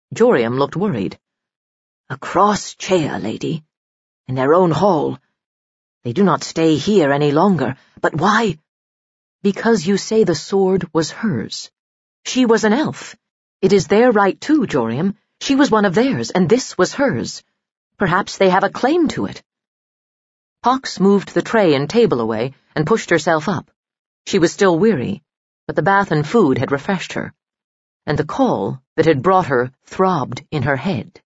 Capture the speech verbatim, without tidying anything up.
Joriam looked worried. "A cross chair, lady. In their own hall. They do not stay here any longer. But why?" "Because you say the sword was hers. She was an elf. It is their right too, Joriam. She was one of theirs, and this was hers. Perhaps they have a claim to it." Pox moved the tray and table away and pushed herself up. She was still weary, but the bath and food had refreshed her, and the call that had brought her throbbed in her head.